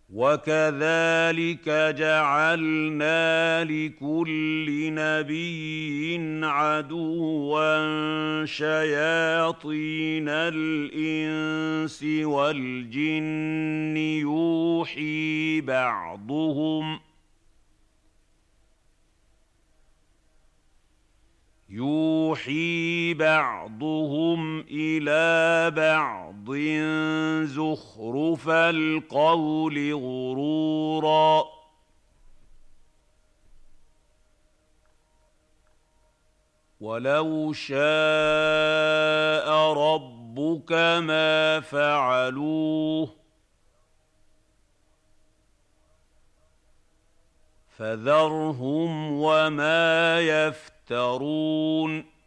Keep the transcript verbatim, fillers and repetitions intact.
وَكَذَٰلِكَ جَعَلْنَا لِكُلِّ نَبِيٍّ عَدُوًّا شَيَاطِينَ الْإِنسِ وَالْجِنِّ يُوحِي بَعْضُهُمْ يُوحِي بَعْضُهُمْ إِلَىٰ بَعْضٍ زُخْرُفَ الْقَوْلِ غُرُورًا ۚ وَلَوْ شَاءَ رَبُّكَ مَا فَعَلُوهُ ۖ فَذَرْهُمْ وَمَا يَفْتَرُونَ